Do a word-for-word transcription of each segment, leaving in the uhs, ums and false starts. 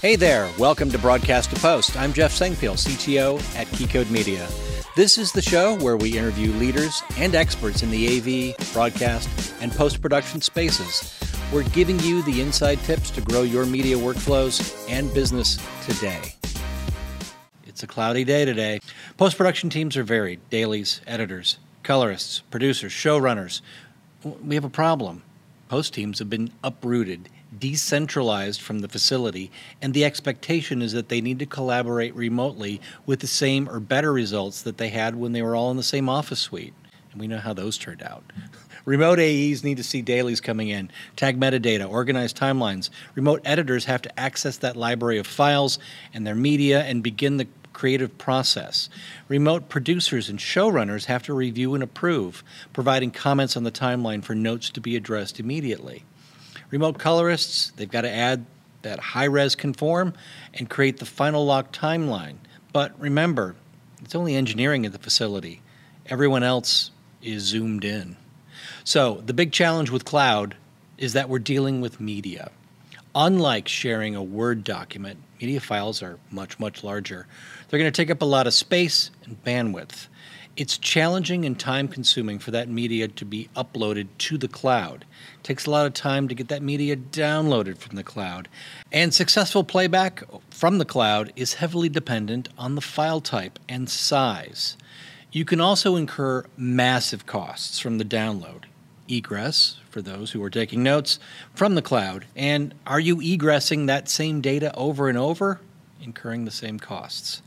Hey there, welcome to Broadcast to Post. I'm Jeff Sengpil, C T O at Keycode Media. This is the show where we interview leaders and experts in the A V, broadcast, and post-production spaces. We're giving you the inside tips to grow your media workflows and business today. It's a cloudy day today. Post-production teams are varied: dailies, editors, colorists, producers, showrunners. We have a problem. Post teams have been uprooted, decentralized from the facility, and the expectation is that they need to collaborate remotely with the same or better results that they had when they were all in the same office suite. And we know how those turned out. Remote A Es need to see dailies coming in, tag metadata, organize timelines. Remote editors have to access that library of files and their media and begin the creative process. Remote producers and showrunners have to review and approve, providing comments on the timeline for notes to be addressed immediately. Remote colorists, they've got to add that high-res conform and create the final lock timeline. But remember, it's only engineering at the facility. Everyone else is zoomed in. So the big challenge with cloud is that we're dealing with media. Unlike sharing a Word document, media files are much, much larger. They're going to take up a lot of space and bandwidth. It's challenging and time-consuming for that media to be uploaded to the cloud. It takes a lot of time to get that media downloaded from the cloud. And successful playback from the cloud is heavily dependent on the file type and size. You can also incur massive costs from the download. Egress, for those who are taking notes, from the cloud. And are you egressing that same data over and over? Incurring the same costs.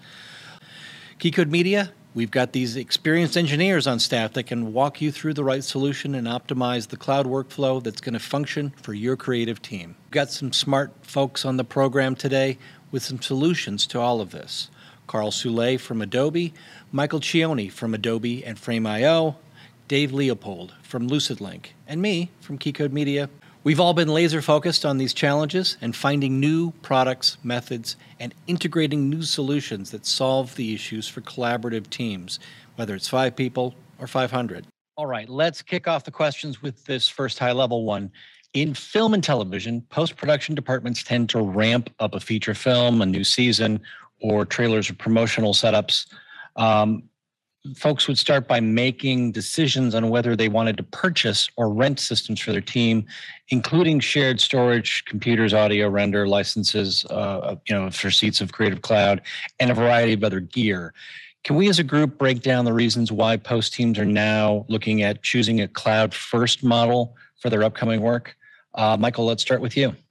Keycode Media, we've got these experienced engineers on staff that can walk you through the right solution and optimize the cloud workflow that's going to function for your creative team. We've got some smart folks on the program today with some solutions to all of this. Carl Soule from Adobe, Michael Cioni from Adobe and Frame dot I O, Dave Leopold from LucidLink, and me from Keycode Media. We've all been laser focused on these challenges and finding new products, methods, and integrating new solutions that solve the issues for collaborative teams, whether it's five people or five hundred. All right, let's kick off the questions with this first high-level one. In film and television, post-production departments tend to ramp up a feature film, a new season, or trailers or promotional setups. Um, Folks would start by making decisions on whether they wanted to purchase or rent systems for their team, including shared storage, computers, audio, render, licenses, uh, you know, for seats of Creative Cloud, and a variety of other gear. Can we as a group break down the reasons why post teams are now looking at choosing a cloud-first model for their upcoming work? Uh, Michael, let's start with you.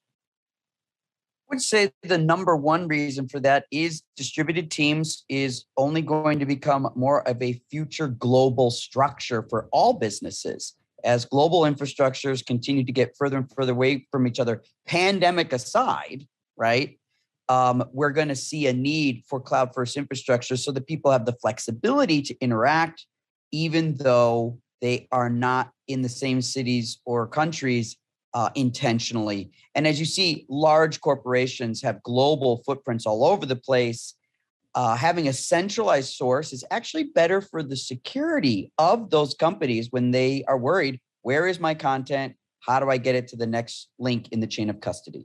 I would say the number one reason for that is distributed teams is only going to become more of a future global structure for all businesses. As global infrastructures continue to get further and further away from each other, pandemic aside, right? Um, we're going to see a need for cloud first infrastructure so that people have the flexibility to interact, even though they are not in the same cities or countries Uh, intentionally. And as you see, large corporations have global footprints all over the place. Uh, having a centralized source is actually better for the security of those companies when they are worried, where is my content? How do I get it to the next link in the chain of custody?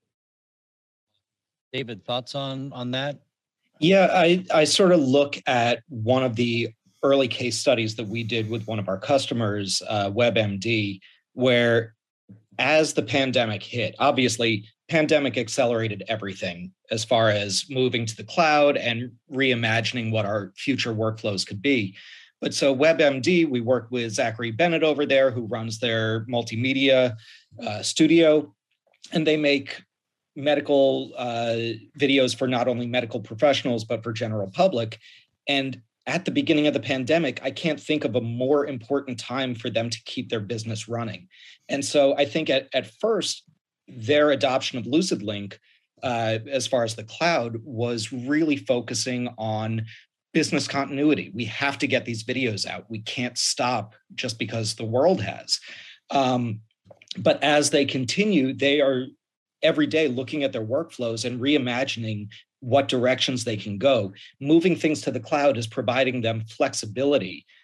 David, thoughts on, on that? Yeah, I, I sort of look at one of the early case studies that we did with one of our customers, uh, WebMD, where as the pandemic hit, obviously, pandemic accelerated everything as far as moving to the cloud and reimagining what our future workflows could be. But so WebMD, we work with Zachary Bennett over there, who runs their multimedia uh, studio, and they make medical uh, videos for not only medical professionals, but for general public. And at the beginning of the pandemic, I can't think of a more important time for them to keep their business running. And so I think at, at first, their adoption of LucidLink, uh, as far as the cloud, was really focusing on business continuity. We have to get these videos out. We can't stop just because the world has. Um, but as they continue, they are every day looking at their workflows and reimagining what directions they can go. Moving things to the cloud is providing them flexibility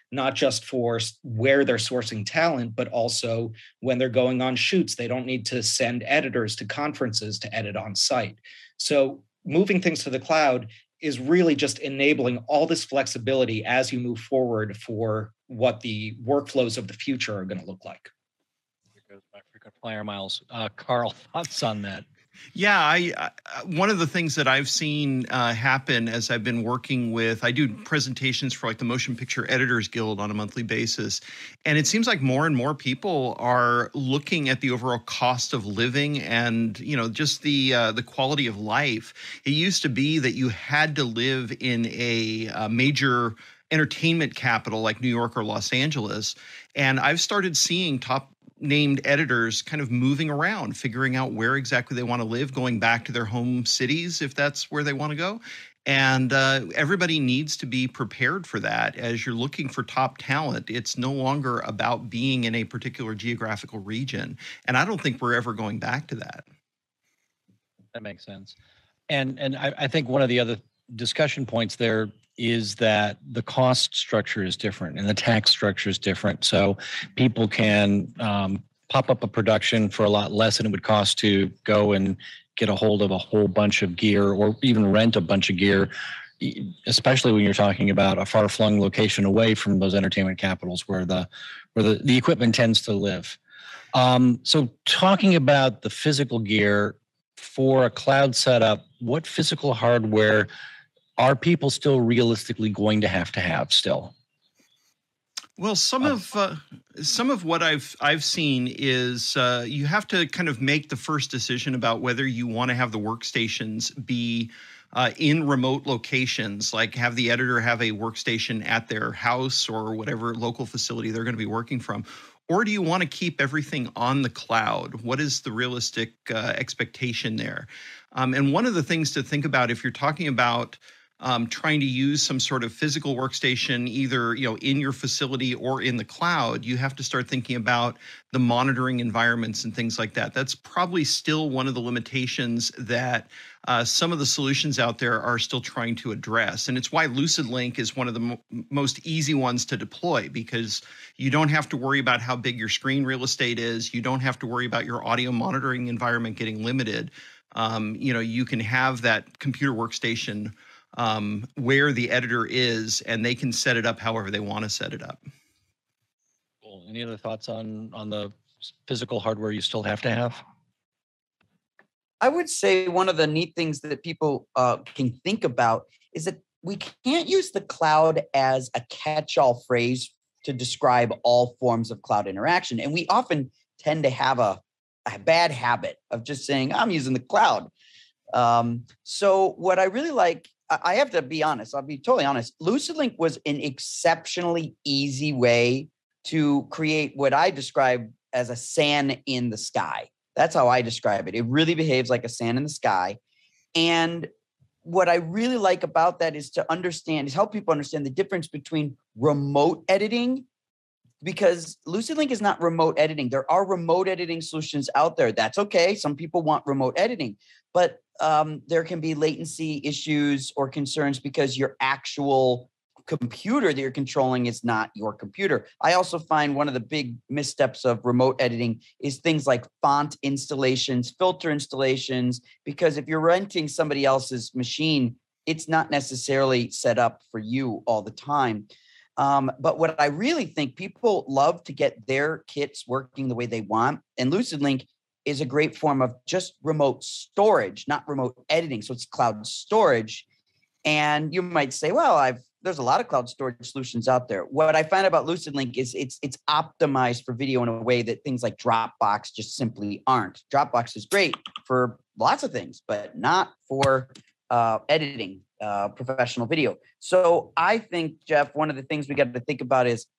not just for where they're sourcing talent, but also when they're going on shoots. They don't need to send editors to conferences to edit on site. So moving things to the cloud is really just enabling all this flexibility as you move forward for what the workflows of the future are going to look like. There goes my frequent flyer miles. Uh, Carl, thoughts on that? Yeah, I, I one of the things that I've seen uh, happen as I've been working with, I do presentations for like the Motion Picture Editors Guild on a monthly basis, and it seems like more and more people are looking at the overall cost of living and, you know, just the uh, the quality of life. It used to be that you had to live in a, a major entertainment capital like New York or Los Angeles, and I've started seeing top named editors kind of moving around, figuring out where exactly they want to live, going back to their home cities if that's where they want to go. And uh, everybody needs to be prepared for that. As you're looking for top talent, it's no longer about being in a particular geographical region. And I don't think we're ever going back to that. That makes sense. And and I, I think one of the other discussion points there is that the cost structure is different and the tax structure is different. So people can um, pop up a production for a lot less than it would cost to go and get a hold of a whole bunch of gear or even rent a bunch of gear, especially when you're talking about a far-flung location away from those entertainment capitals where the where the, the equipment tends to live. Um, so talking about the physical gear for a cloud setup, what physical hardware are people still realistically going to have to have still? Well, some of uh, some of what I've I've seen is uh, you have to kind of make the first decision about whether you want to have the workstations be uh, in remote locations, like have the editor have a workstation at their house or whatever local facility they're going to be working from. Or do you want to keep everything on the cloud? What is the realistic uh, expectation there? Um, and one of the things to think about if you're talking about Um, trying to use some sort of physical workstation, either you know in your facility or in the cloud, you have to start thinking about the monitoring environments and things like that. That's probably still one of the limitations that uh, some of the solutions out there are still trying to address. And it's why LucidLink is one of the mo- most easy ones to deploy, because you don't have to worry about how big your screen real estate is. You don't have to worry about your audio monitoring environment getting limited. Um, you know, you can have that computer workstation um, where the editor is, and they can set it up however they want to set it up. Cool. Any other thoughts on, on the physical hardware you still have to have? I would say one of the neat things that people uh, can think about is that we can't use the cloud as a catch-all phrase to describe all forms of cloud interaction. And we often tend to have a, a bad habit of just saying, I'm using the cloud. Um, so what I really like, I have to be honest, I'll be totally honest. LucidLink was an exceptionally easy way to create what I describe as a SAN in the sky. That's how I describe it. It really behaves like a SAN in the sky. And what I really like about that is to understand, is help people understand the difference between remote editing, because LucidLink is not remote editing. There are remote editing solutions out there. That's okay. Some people want remote editing, but um, there can be latency issues or concerns because your actual computer that you're controlling is not your computer. I also find one of the big missteps of remote editing is things like font installations, filter installations, because if you're renting somebody else's machine, it's not necessarily set up for you all the time. Um, but what I really think, people love to get their kits working the way they want. And LucidLink is a great form of just remote storage, not remote editing. So it's cloud storage. And you might say, well, I've there's a lot of cloud storage solutions out there. What I find about LucidLink is it's it's optimized for video in a way that things like Dropbox just simply aren't. Dropbox is great for lots of things, but not for uh, editing uh, professional video. So I think, Jeff, one of the things we got to think about is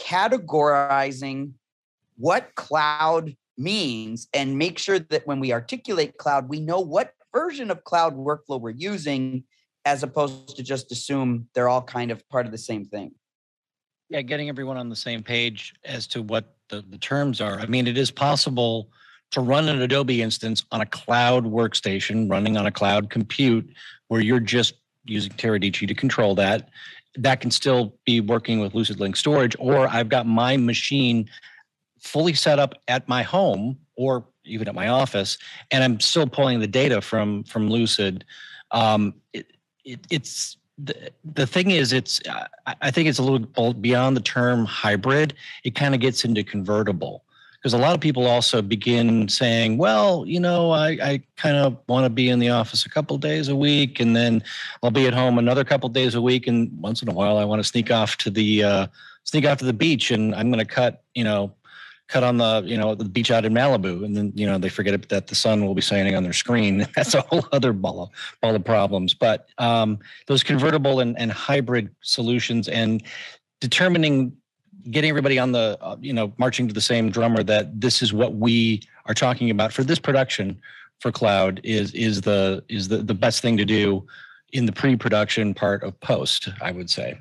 categorizing what cloud means and make sure that when we articulate cloud, we know what version of cloud workflow we're using, as opposed to just assume they're all kind of part of the same thing. Yeah, getting everyone on the same page as to what the, the terms are. I mean, it is possible to run an Adobe instance on a cloud workstation running on a cloud compute where you're just using Teradici to control that. that can still be working with LucidLink storage, or I've got my machine fully set up at my home or even at my office, and I'm still pulling the data from from Lucid. Um, it, it, it's the, the thing is, it's I, I think it's a little beyond the term hybrid. It kind of gets into convertible, because a lot of people also begin saying, well, you know, I, I kind of want to be in the office a couple days a week, and then I'll be at home another couple days a week, and once in a while I want to sneak off to the uh, sneak off to the beach, and I'm going to cut, you know, cut on the, you know, the beach out in Malibu, and then, you know, they forget that the sun will be shining on their screen. That's a whole other ball of, ball of problems. But um, those convertible and, and hybrid solutions, and determining, getting everybody on the, uh, you know, marching to the same drummer that this is what we are talking about for this production for cloud is is the is the, the best thing to do in the pre-production part of post, I would say.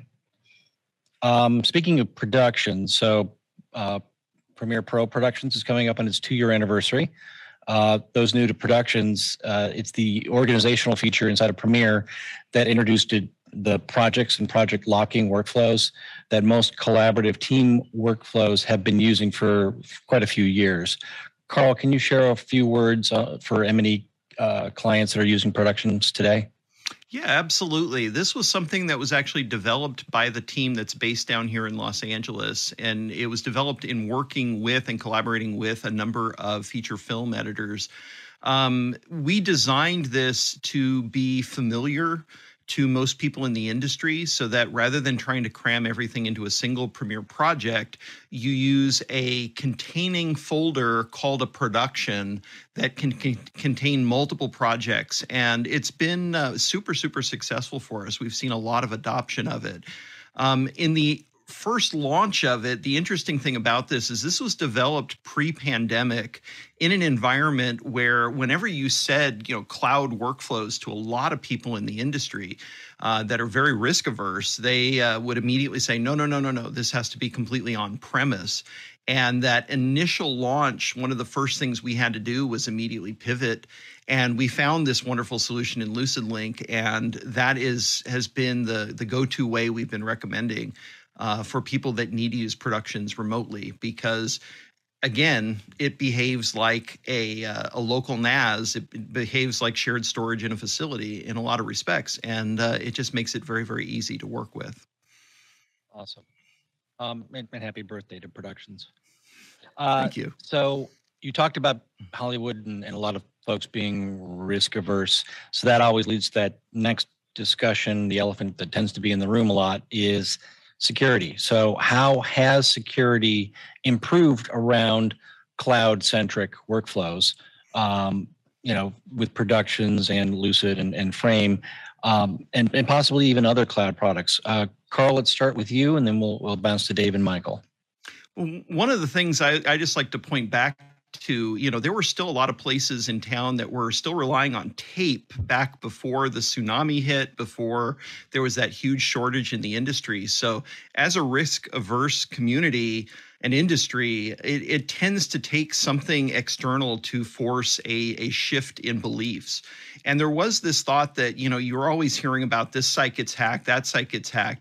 Um, speaking of production, so uh, Premiere Pro Productions is coming up on its two-year anniversary. Uh, those new to Productions, uh, it's the organizational feature inside of Premiere that introduced it, the projects and project locking workflows that most collaborative team workflows have been using for quite a few years. Carl, can you share a few words uh, for M and E uh, clients that are using Productions today? Yeah, absolutely. This was something that was actually developed by the team that's based down here in Los Angeles, and it was developed in working with and collaborating with a number of feature film editors. Um, we designed this to be familiar to most people in the industry, so that rather than trying to cram everything into a single Premiere project, you use a containing folder called a production that can, can contain multiple projects. And it's been uh, super, super successful for us. We've seen a lot of adoption of it. Um, in the first launch of it, the interesting thing about this is this was developed pre-pandemic in an environment where whenever you said, you know, cloud workflows to a lot of people in the industry uh, that are very risk averse, they uh, would immediately say, no, no, no, no, no, this has to be completely on premise. And that initial launch, one of the first things we had to do was immediately pivot. And we found this wonderful solution in LucidLink, and that is has been the, the go-to way we've been recommending Uh, for people that need to use Productions remotely, because again, it behaves like a, uh, a local N A S. It behaves like shared storage in a facility in a lot of respects, and uh, it just makes it very, very easy to work with. Awesome. Um, and, and happy birthday to Productions. Uh, Thank you. So you talked about Hollywood and, and a lot of folks being risk averse. So that always leads to that next discussion. The elephant that tends to be in the room a lot is security. So how has security improved around cloud-centric workflows, um, you know, with Productions and Lucid and, and Frame, um, and, and possibly even other cloud products? Uh, Carl, let's start with you, and then we'll, we'll bounce to Dave and Michael. Well, one of the things I, I just like to point back to, you know, there were still a lot of places in town that were still relying on tape back before the tsunami hit, before there was that huge shortage in the industry. So as a risk averse community and industry, it, it tends to take something external to force a, a shift in beliefs. And there was this thought that, you know, you're always hearing about this site gets hacked, that site gets hacked.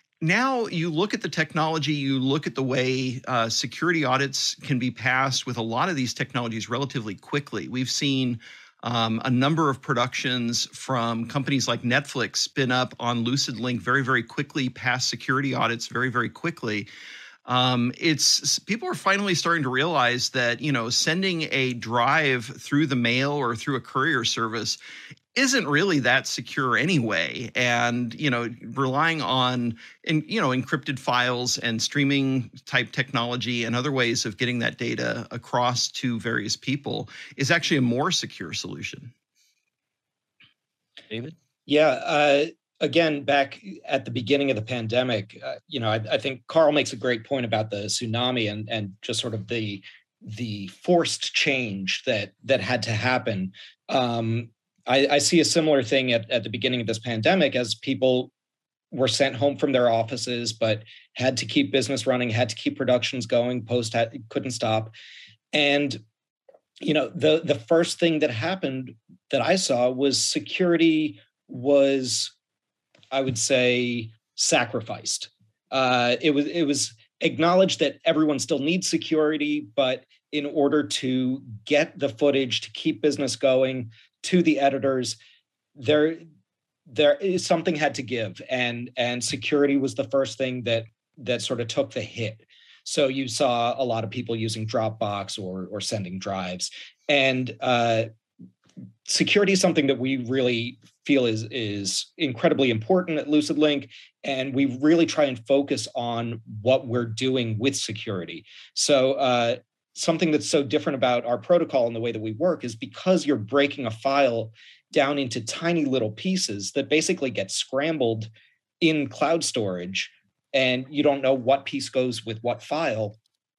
Now you look at the technology, you look at the way uh, security audits can be passed with a lot of these technologies relatively quickly. We've seen um, a number of productions from companies like Netflix spin up on LucidLink very, very quickly, pass security audits very, very quickly. Um, it's people are finally starting to realize that, you know, sending a drive through the mail or through a courier service isn't really that secure anyway. And, you know, relying on, in, you know, encrypted files and streaming type technology and other ways of getting that data across to various people is actually a more secure solution. David? Yeah. Uh, again, back at the beginning of the pandemic, uh, you know, I, I think Carl makes a great point about the tsunami and, and just sort of the, the forced change that, that had to happen. Um, I, I see a similar thing at, at the beginning of this pandemic as people were sent home from their offices, but had to keep business running, had to keep productions going, post had, couldn't stop. And, you know, the, the first thing that happened that I saw was security was, I would say, sacrificed. Uh, it was it was acknowledged that everyone still needs security, but in order to get the footage to keep business going to the editors, there there is something had to give, and and security was the first thing that that sort of took the hit. So you saw a lot of people using Dropbox or or sending drives, and uh, security is something that we really feel is is incredibly important at LucidLink, and we really try and focus on what we're doing with security. So uh, something that's so different about our protocol and the way that we work is because you're breaking a file down into tiny little pieces that basically get scrambled in cloud storage, and you don't know what piece goes with what file.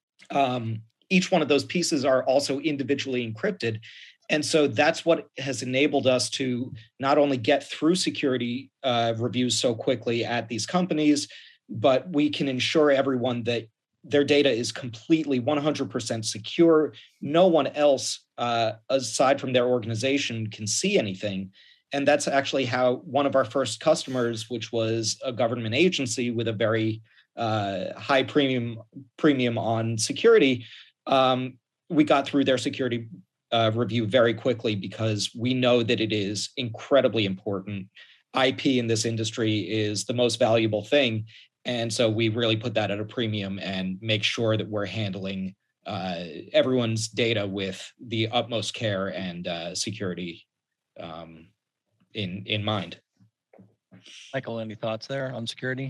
Um, each one of those pieces are also individually encrypted. And so that's what has enabled us to not only get through security uh, reviews so quickly at these companies, but we can ensure everyone that their data is completely one hundred percent secure. No one else, uh, aside from their organization, can see anything. And that's actually how one of our first customers, which was a government agency with a very uh, high premium premium on security, um, we got through their security Uh, review very quickly because we know that it is incredibly important. I P in this industry is the most valuable thing. And so we really put that at a premium and make sure that we're handling uh, everyone's data with the utmost care and uh, security um, in, in mind. Michael, any thoughts there on security?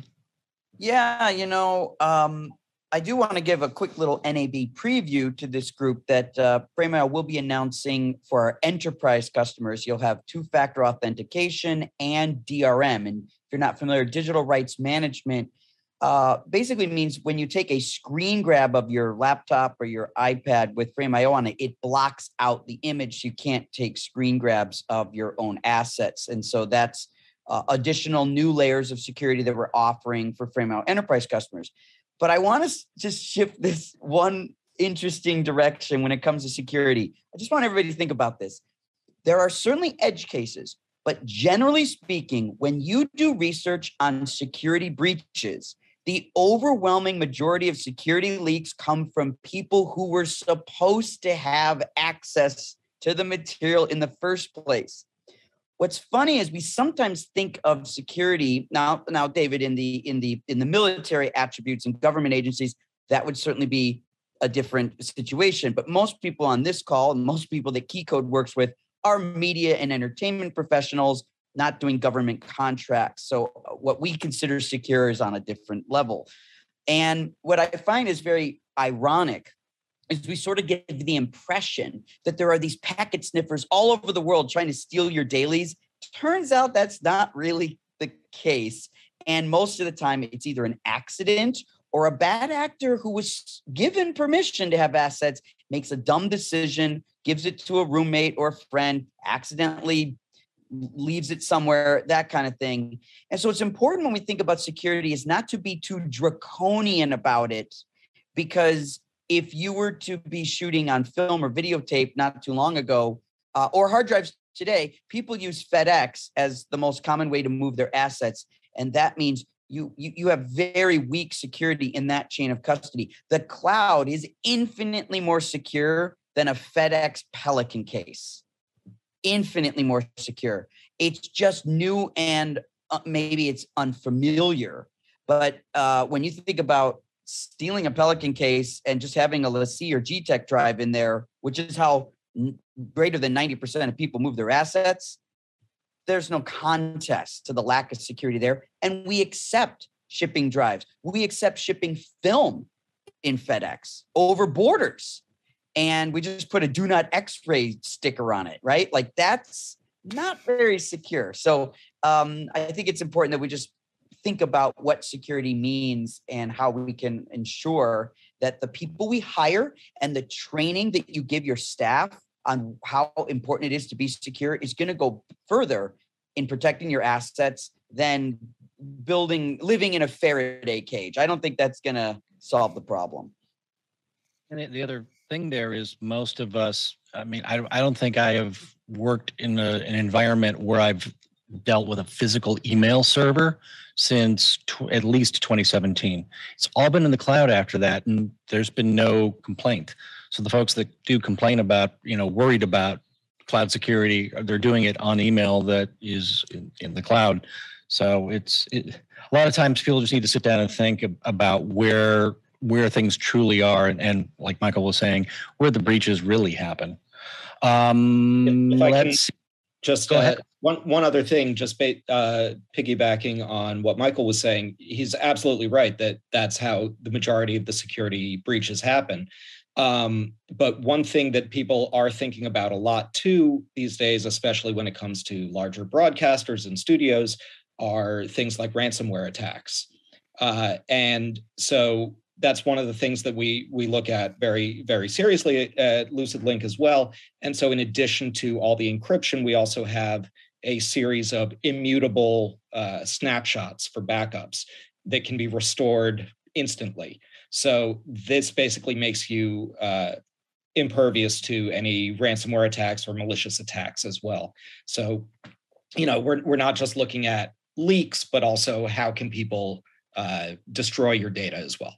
Yeah, you know, um, I do want to give a quick little N A B preview to this group that uh, Frame.io will be announcing for our enterprise customers. You'll have two-factor authentication and D R M. And if you're not familiar, digital rights management uh, basically means when you take a screen grab of your laptop or your iPad with Frame.io on it, it blocks out the image. You can't take screen grabs of your own assets. And so that's uh, additional new layers of security that we're offering for Frame.io enterprise customers. But I want to just shift this one interesting direction when it comes to security. I just want everybody to think about this. There are certainly edge cases, but generally speaking, when you do research on security breaches, the overwhelming majority of security leaks come from people who were supposed to have access to the material in the first place. What's funny is we sometimes think of security now. Now, David, in the in the in the military attributes and government agencies, that would certainly be a different situation. But most people on this call, and most people that KeyCode works with, are media and entertainment professionals, not doing government contracts. So what we consider secure is on a different level. And what I find is very ironic is we sort of get the impression that there are these packet sniffers all over the world trying to steal your dailies. Turns out that's not really the case. And most of the time, it's either an accident or a bad actor who was given permission to have assets, makes a dumb decision, gives it to a roommate or a friend, accidentally leaves it somewhere, that kind of thing. And so it's important when we think about security is not to be too draconian about it, because if you were to be shooting on film or videotape not too long ago, uh, or hard drives today, people use FedEx as the most common way to move their assets. And that means you, you, you have very weak security in that chain of custody. The cloud is infinitely more secure than a FedEx Pelican case. Infinitely more secure. It's just new and uh, maybe it's unfamiliar. But uh, when you think about stealing a Pelican case and just having a LaCie or G TEC drive in there, which is how n- greater than ninety percent of people move their assets, there's no contest to the lack of security there. And we accept shipping drives. We accept shipping film in FedEx over borders. And we just put a do not X-ray sticker on it, right? Like that's not very secure. So um, I think it's important that we just think about what security means and how we can ensure that the people we hire and the training that you give your staff on how important it is to be secure is going to go further in protecting your assets than building, living in a Faraday cage. I don't think that's going to solve the problem. And the other thing there is most of us, I mean, I, I don't think I have worked in a, an environment where I've dealt with a physical email server since tw- at least twenty seventeen. It's all been in the cloud after that, and there's been no complaint. So the folks that do complain about, you know, worried about cloud security, they're doing it on email that is in, in the cloud. So it's it, a lot of times people just need to sit down and think about where where things truly are, and, and like Michael was saying, where the breaches really happen. Um, if I let's can just uh, one one other thing, just ba- uh, piggybacking on what Michael was saying, he's absolutely right that that's how the majority of the security breaches happen. Um, but one thing that people are thinking about a lot too these days, especially when it comes to larger broadcasters and studios, are things like ransomware attacks. Uh, and so that's one of the things that we we look at very, very seriously at LucidLink as well. And so in addition to all the encryption, we also have a series of immutable uh, snapshots for backups that can be restored instantly. So this basically makes you uh, impervious to any ransomware attacks or malicious attacks as well. So, you know, we're we're not just looking at leaks, but also how can people uh, destroy your data as well.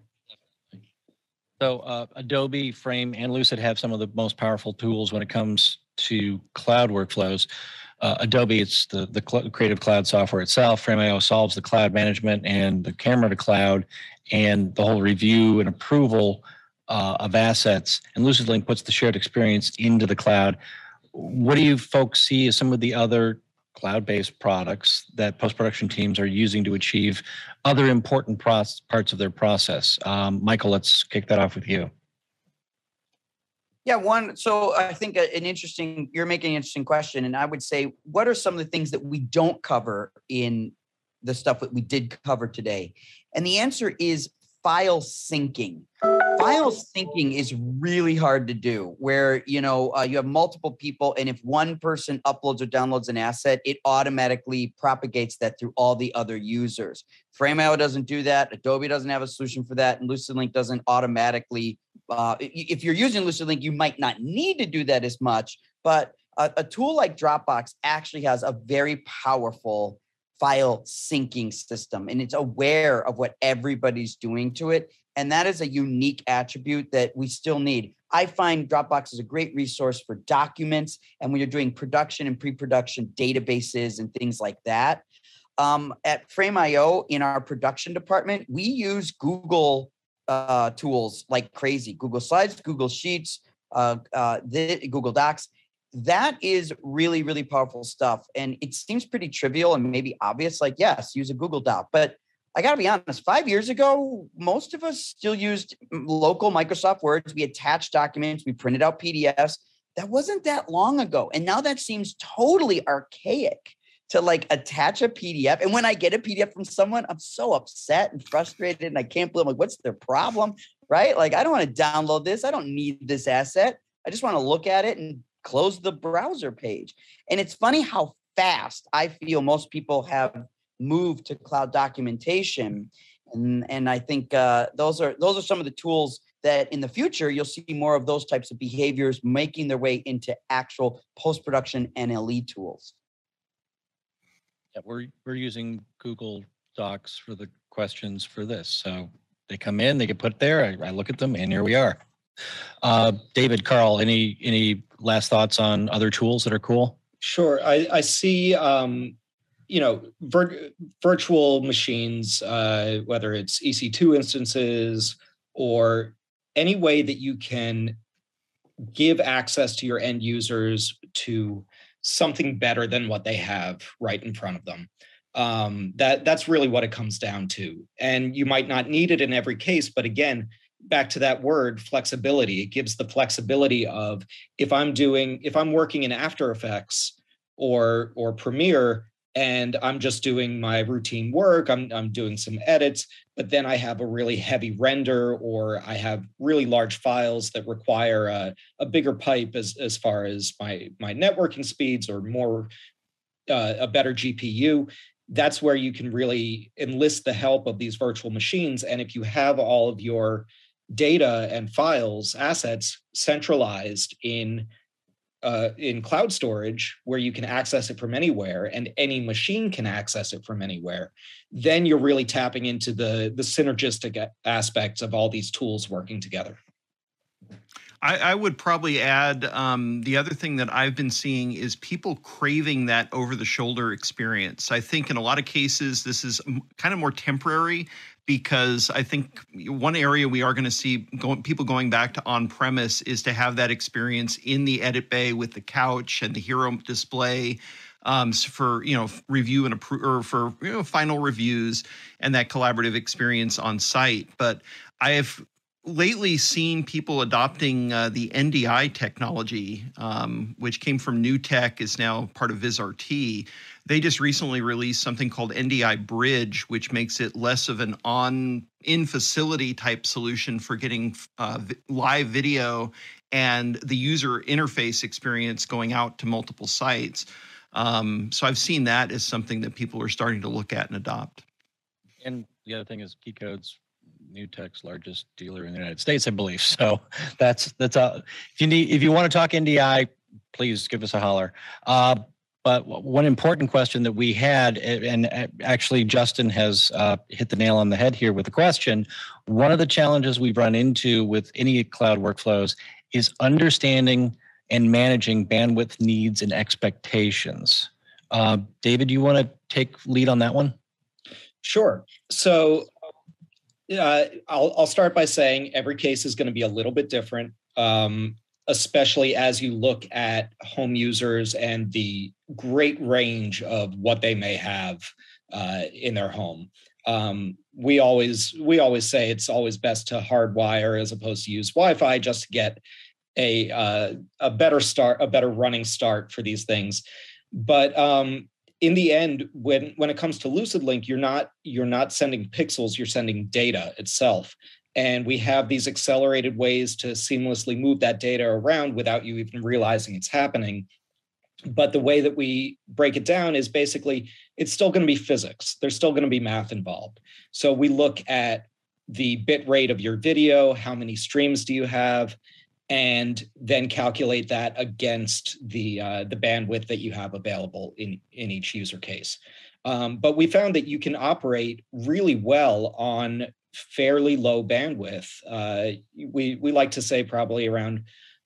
So uh, Adobe, Frame, and Lucid have some of the most powerful tools when it comes to cloud workflows. Uh, Adobe, it's the, the cl- creative cloud software itself. Frame.io solves the cloud management and the camera to cloud and the whole review and approval uh, of assets. And LucidLink puts the shared experience into the cloud. What do you folks see as some of the other cloud-based products that post-production teams are using to achieve other important pros- parts of their process? Um, Michael, let's kick that off with you. Yeah, one. So I think an interesting, you're making an interesting question. And I would say, what are some of the things that we don't cover in the stuff that we did cover today? And the answer is file syncing. File syncing is really hard to do where, you know, uh, you have multiple people, and if one person uploads or downloads an asset, it automatically propagates that through all the other users. Frame.io doesn't do that. Adobe doesn't have a solution for that. And LucidLink doesn't automatically, uh, if you're using LucidLink, you might not need to do that as much, but a, a tool like Dropbox actually has a very powerful file syncing system, and it's aware of what everybody's doing to it. And that is a unique attribute that we still need. I find Dropbox is a great resource for documents and when you're doing production and pre-production databases and things like that. Um, at Frame.io, in our production department, we use Google uh, tools like crazy. Google Slides, Google Sheets, uh, uh, the, Google Docs. That is really, really powerful stuff. And it seems pretty trivial and maybe obvious, like, yes, use a Google Doc. But I got to be honest, five years ago, most of us still used local Microsoft Words. We attached documents, we printed out P D Fs. That wasn't that long ago. And now that seems totally archaic to like attach a P D F. And when I get a P D F from someone, I'm so upset and frustrated and I can't believe, like, what's their problem, right? Like, I don't want to download this. I don't need this asset. I just want to look at it and close the browser page. And it's funny how fast I feel most people have moved to cloud documentation. And, and I think uh, those are those are some of the tools that in the future, you'll see more of those types of behaviors making their way into actual post-production N L E tools. Yeah, we're we're using Google Docs for the questions for this. So they come in, they get put there, I, I look at them, and here we are. Uh, David, Carl, any any last thoughts on other tools that are cool? Sure. I, I see, um, you know, vir- virtual machines, uh, whether it's E C two instances or any way that you can give access to your end users to something better than what they have right in front of them. Um, that that's really what it comes down to. And you might not need it in every case, but again, back to that word, flexibility. It gives the flexibility of if I'm doing, if I'm working in After Effects or or Premiere and I'm just doing my routine work, I'm I'm doing some edits, but then I have a really heavy render or I have really large files that require a, a bigger pipe as, as far as my, my networking speeds or more uh, a better G P U. That's where you can really enlist the help of these virtual machines. And if you have all of your data and files, assets centralized in uh, in cloud storage, where you can access it from anywhere and any machine can access it from anywhere, then you're really tapping into the, the synergistic aspects of all these tools working together. I, I would probably add um, the other thing that I've been seeing is people craving that over-the-shoulder experience. I think in a lot of cases, this is kind of more temporary, because I think one area we are going to see going, people going back to on-premise is to have that experience in the edit bay with the couch and the hero display um, for, you know, review and approve, or for, you know, final reviews and that collaborative experience on site. But I have lately seen people adopting uh, the N D I technology, um, which came from NewTek, is now part of VizRT. They just recently released something called N D I Bridge, which makes it less of an on in facility type solution for getting uh, live video and the user interface experience going out to multiple sites. Um, so I've seen that as something that people are starting to look at and adopt. And the other thing is KeyCode's NewTek's largest dealer in the United States, I believe. So that's that's a, if you need if you want to talk N D I, please give us a holler. Uh, but one important question that we had, and actually Justin has uh, hit the nail on the head here with the question. One of the challenges we've run into with any cloud workflows is understanding and managing bandwidth needs and expectations. Uh, David, you want to take lead on that one? Sure. So Uh, I'll, I'll start by saying every case is going to be a little bit different, um, especially as you look at home users and the great range of what they may have uh, in their home. Um, we always we always say it's always best to hardwire as opposed to use Wi-Fi just to get a uh, a better start, a better running start for these things. But um, in the end, when, when it comes to LucidLink, you're not you're not sending pixels, you're sending data itself. And we have these accelerated ways to seamlessly move that data around without you even realizing it's happening. But the way that we break it down is basically, it's still going to be physics. There's still going to be math involved. So we look at the bit rate of your video, how many streams do you have, and then calculate that against the uh, the bandwidth that you have available in, in each user case. Um, but we found that you can operate really well on fairly low bandwidth. Uh, we, we like to say probably around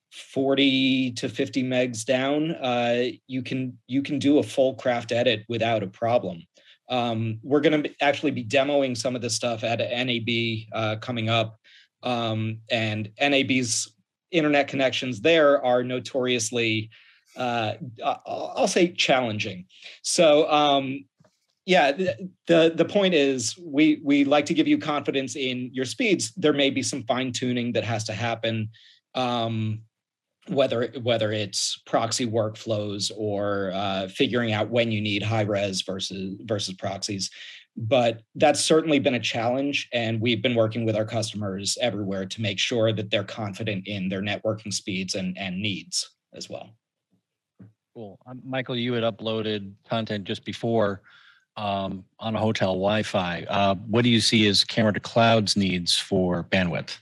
forty to fifty megs down. Uh, you can you can do a full craft edit without a problem. Um, we're going to actually be demoing some of this stuff at N A B uh, coming up, um, and N A B's internet connections there are notoriously, uh, I'll say, challenging. So, um, yeah, the the point is we we like to give you confidence in your speeds. There may be some fine tuning that has to happen, um, whether whether it's proxy workflows or uh, figuring out when you need high res versus versus proxies. But that's certainly been a challenge, and we've been working with our customers everywhere to make sure that they're confident in their networking speeds and, and needs as well. Cool. Um, Michael, you had uploaded content just before um, on a hotel Wi-Fi. Uh, what do you see as Camera to Cloud's needs for bandwidth?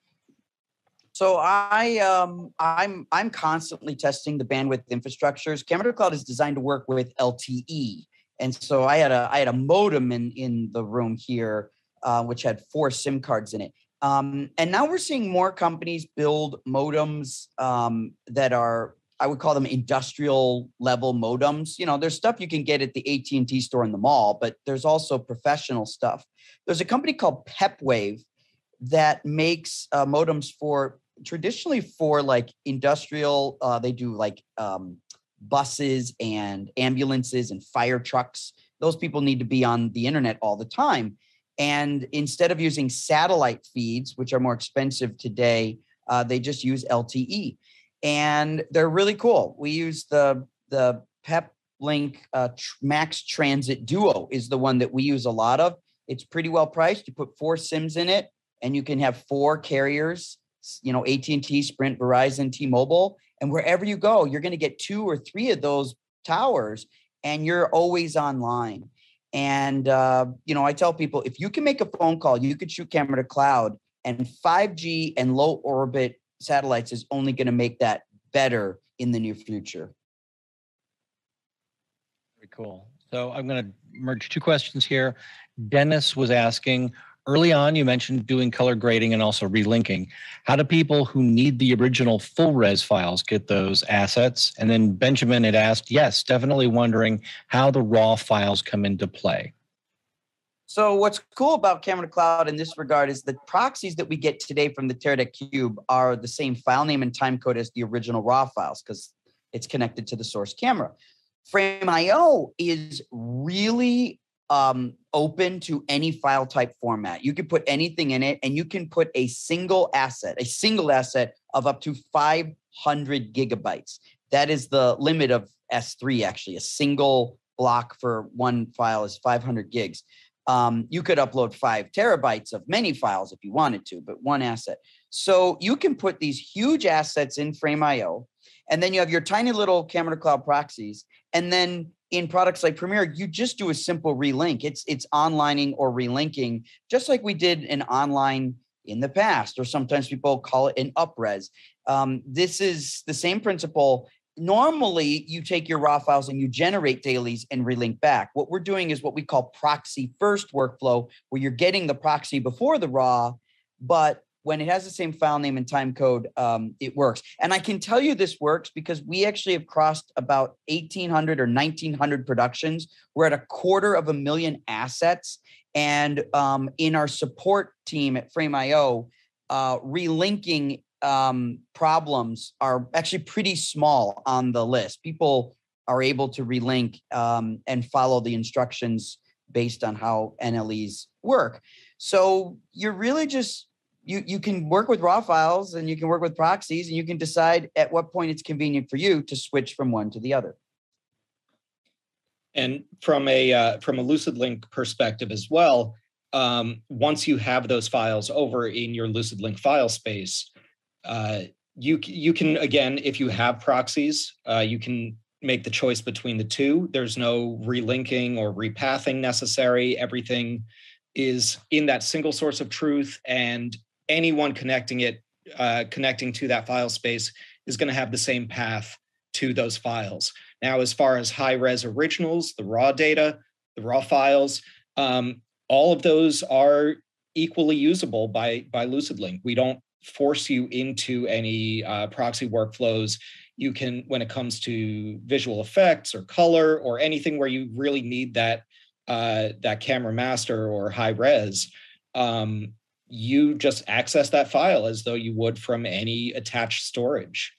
So I, um, I'm, I'm constantly testing the bandwidth infrastructures. Camera to Cloud is designed to work with L T E. And so I had a I had a modem in, in the room here, uh, which had four SIM cards in it. Um, and now we're seeing more companies build modems um, that are, I would call them industrial level modems. You know, there's stuff you can get at the A T and T store in the mall, but there's also professional stuff. There's a company called PepWave that makes uh, modems for traditionally for like industrial. Uh, they do like um, buses and ambulances and fire trucks. Those people need to be on the internet all the time. And instead of using satellite feeds, which are more expensive today, uh, they just use L T E. And they're really cool. We use the, the PepLink uh, tr- Max Transit Duo is the one that we use a lot of. It's pretty well priced. You put four SIMs in it and you can have four carriers, you know, A T and T, Sprint, Verizon, T-Mobile. And wherever you go, you're going to get two or three of those towers and you're always online. And, uh, you know, I tell people, if you can make a phone call, you could shoot Camera to Cloud, and five G and low orbit satellites is only going to make that better in the near future. Very cool. So I'm going to merge two questions here. Dennis was asking, early on, you mentioned doing color grading and also relinking. How do people who need the original full res files get those assets? And then Benjamin had asked, yes, definitely wondering how the raw files come into play. So what's cool about Camera to Cloud in this regard is the proxies that we get today from the Teradek Cube are the same file name and time code as the original raw files because it's connected to the source camera. Frame dot I O is really um, open to any file type format. You can put anything in it, and you can put a single asset, a single asset of up to five hundred gigabytes. That is the limit of S three, actually. A single block for one file is five hundred gigs. Um, you could upload five terabytes of many files if you wanted to, but one asset. So you can put these huge assets in Frame dot I O, and then you have your tiny little Camera to Cloud proxies. And then in products like Premiere, you just do a simple relink. It's it's onlining or relinking, just like we did an online in the past, or sometimes people call it an upres. Um, this is the same principle. Normally, you take your raw files and you generate dailies and relink back. What we're doing is what we call proxy first workflow, where you're getting the proxy before the raw, but when it has the same file name and time code, um, it works. And I can tell you this works because we actually have crossed about eighteen hundred or nineteen hundred productions. We're at a quarter of a million assets. And um, in our support team at Frame dot I O, uh, relinking um, problems are actually pretty small on the list. People are able to relink um, and follow the instructions based on how N L Es work. So you're really just, you, you can work with raw files and you can work with proxies, and you can decide at what point it's convenient for you to switch from one to the other. And from a uh, from a LucidLink perspective as well, um, once you have those files over in your LucidLink file space, uh, you you can, again, if you have proxies, uh, you can make the choice between the two. There's no relinking or repathing necessary. Everything is in that single source of truth, and anyone connecting it, uh, connecting to that file space is going to have the same path to those files. Now, as far as high-res originals, the raw data, the raw files, um, all of those are equally usable by, by LucidLink. We don't force you into any uh, proxy workflows. You can, when it comes to visual effects or color or anything where you really need that, uh, that camera master or high-res, um, you just access that file as though you would from any attached storage.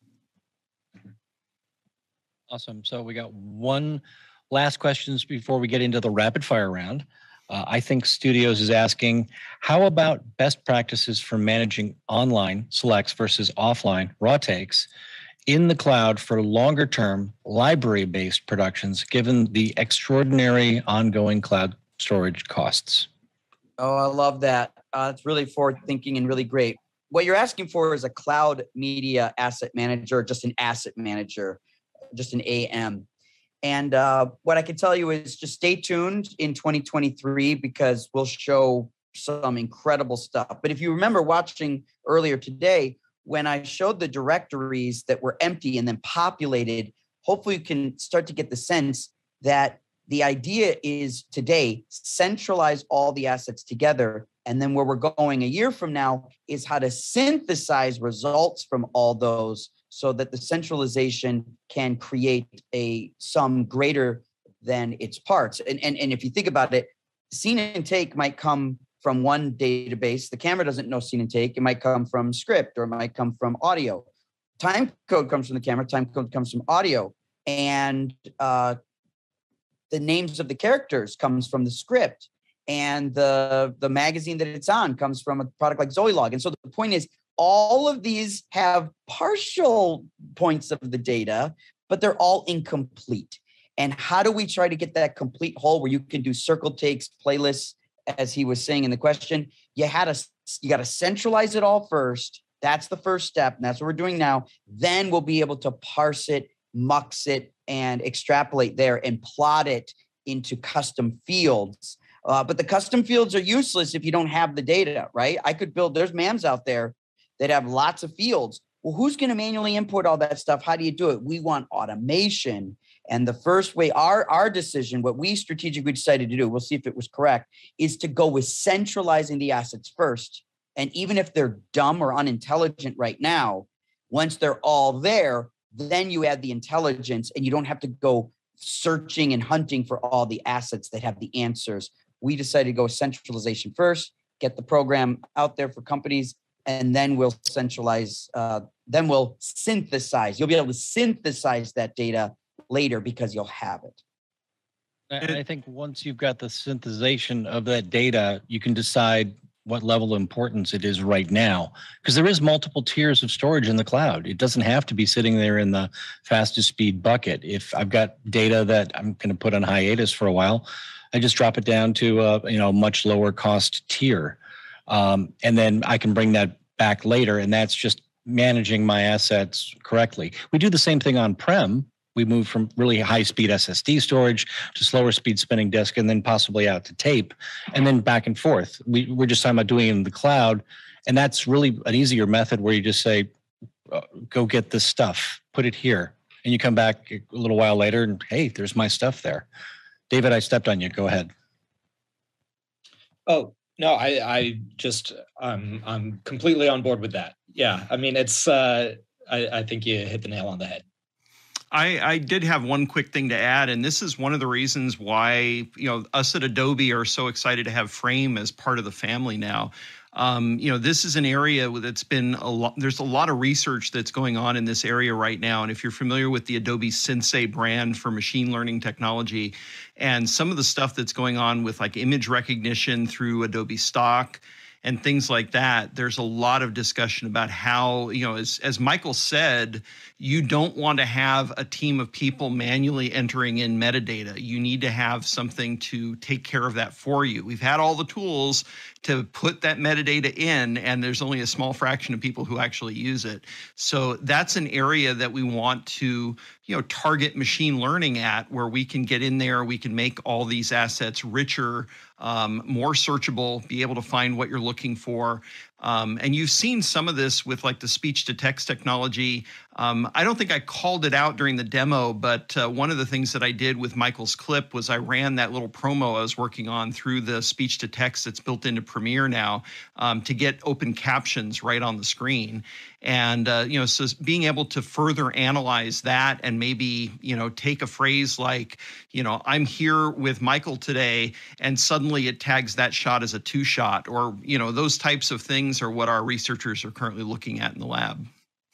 Awesome. So we got one last questions before we get into the rapid fire round. Uh, I think Studios is asking, how about best practices for managing online selects versus offline raw takes in the cloud for longer term library-based productions, given the extraordinary ongoing cloud storage costs? Oh, I love that. Uh, it's really forward thinking and really great. What you're asking for is a cloud media asset manager, just an asset manager, just an A M. And uh, what I can tell you is just stay tuned in twenty twenty-three, because we'll show some incredible stuff. But if you remember watching earlier today, when I showed the directories that were empty and then populated, hopefully you can start to get the sense that the idea is today, centralize all the assets together. And then where we're going a year from now is how to synthesize results from all those so that the centralization can create a sum greater than its parts. And, and, and if you think about it, scene and take might come from one database. The camera doesn't know scene and take. It might come from script, or it might come from audio. Time code comes from the camera. Time code comes from audio. And uh, the names of the characters comes from the script. And the, the magazine that it's on comes from a product like Zoilog. And so the point is, all of these have partial points of the data, but they're all incomplete. And how do we try to get that complete whole where you can do circle takes, playlists, as he was saying in the question? You had to, you got to centralize it all first. That's the first step. And that's what we're doing now. Then we'll be able to parse it, mux it, and extrapolate there and plot it into custom fields. Uh, but the custom fields are useless if you don't have the data, right? I could build, there's M A Ms out there that have lots of fields. Well, who's going to manually input all that stuff? How do you do it? We want automation. And the first way, our, our decision, what we strategically decided to do, we'll see if it was correct, is to go with centralizing the assets first. And even if they're dumb or unintelligent right now, once they're all there, then you add the intelligence and you don't have to go searching and hunting for all the assets that have the answers. We decided to go centralization first, get the program out there for companies, and then we'll centralize, uh, then we'll synthesize. You'll be able to synthesize that data later because you'll have it. And I think once you've got the synthesization of that data, you can decide what level of importance it is right now, because there is multiple tiers of storage in the cloud. It doesn't have to be sitting there in the fastest speed bucket. If I've got data that I'm going to put on hiatus for a while, I just drop it down to a you know much lower cost tier, um, and then I can bring that back later. And that's just managing my assets correctly. We do the same thing on-prem. We move from really high-speed S S D storage to slower speed spinning disk, and then possibly out to tape, and then back and forth. We, we're just talking about doing it in the cloud, and that's really an easier method where you just say, uh, go get this stuff, put it here, and you come back a little while later, and hey, there's my stuff there. David, I stepped on you. Go ahead. Oh, no, I, I just, I'm, I'm completely on board with that. Yeah, I mean, it's, uh, I, I think you hit the nail on the head. I, I did have one quick thing to add, and this is one of the reasons why, you know, us at Adobe are so excited to have Frame as part of the family now. Um, you know, this is an area that's been a lot, there's a lot of research that's going on in this area right now. And if you're familiar with the Adobe Sensei brand for machine learning technology and some of the stuff that's going on with like image recognition through Adobe Stock and things like that, there's a lot of discussion about how, you know, as, as Michael said, you don't want to have a team of people manually entering in metadata. You need to have something to take care of that for you. We've had all the tools to put that metadata in, and there's only a small fraction of people who actually use it. So that's an area that we want to, you know, target machine learning at, where we can get in there, we can make all these assets richer, um, more searchable, be able to find what you're looking for. Um, and you've seen some of this with like the speech to text technology. Um, I don't think I called it out during the demo, but uh, one of the things that I did with Michael's clip was I ran that little promo I was working on through the speech to text that's built into Premiere now um, to get open captions right on the screen. And, uh, you know, so being able to further analyze that and maybe, you know, take a phrase like, you know, I'm here with Michael today, and suddenly it tags that shot as a two shot, or, you know, those types of things are what our researchers are currently looking at in the lab.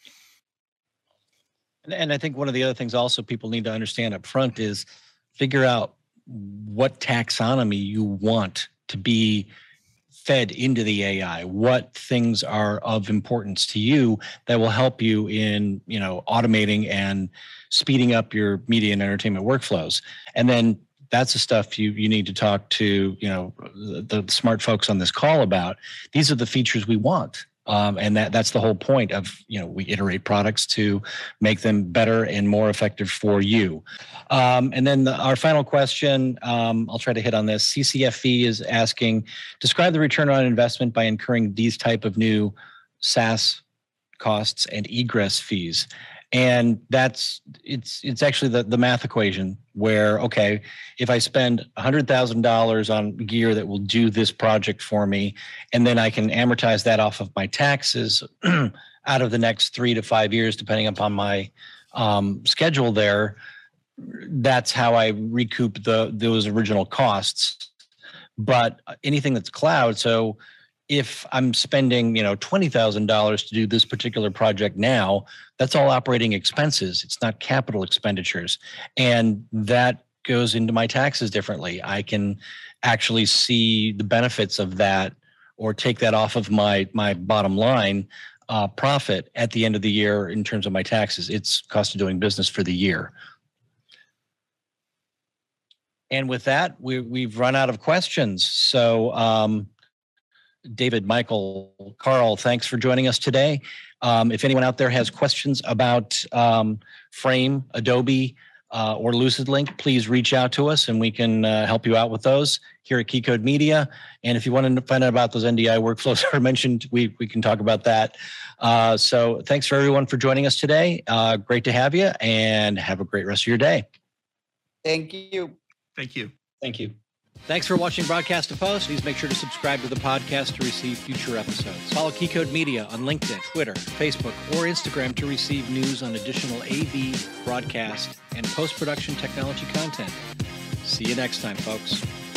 And I think one of the other things also people need to understand up front is figure out what taxonomy you want to be fed into the A I, what things are of importance to you that will help you in, you know, automating and speeding up your media and entertainment workflows. And then that's the stuff you you need to talk to, you know, the, the smart folks on this call about. These are the features we want. Um, and that that's the whole point of, you know, we iterate products to make them better and more effective for you. Um, and then the, our final question, um, I'll try to hit on this. C C F E is asking, describe the return on investment by incurring these type of new SaaS costs and egress fees. And that's, it's it's actually the, the math equation where, okay, if I spend one hundred thousand dollars on gear that will do this project for me, and then I can amortize that off of my taxes out of the next three to five years, depending upon my um, schedule there, that's how I recoup the those original costs. But anything that's cloud, so if I'm spending, you know, twenty thousand dollars to do this particular project now, that's all operating expenses. It's not capital expenditures. And that goes into my taxes differently. I can actually see the benefits of that or take that off of my, my bottom line uh, profit at the end of the year in terms of my taxes. It's cost of doing business for the year. And with that, we, we've run out of questions. So, um, David, Michael, Carl, thanks for joining us today. Um, if anyone out there has questions about um, Frame, Adobe, uh, or LucidLink, please reach out to us and we can uh, help you out with those here at Keycode Media. And if you want to find out about those N D I workflows I mentioned, we, we can talk about that. Uh, so thanks for everyone for joining us today. Uh, great to have you, and have a great rest of your day. Thank you. Thank you. Thank you. Thanks for watching Broadcast to Post. Please make sure to subscribe to the podcast to receive future episodes. Follow Keycode Media on LinkedIn, Twitter, Facebook, or Instagram to receive news on additional A V, broadcast, and post-production technology content. See you next time, folks.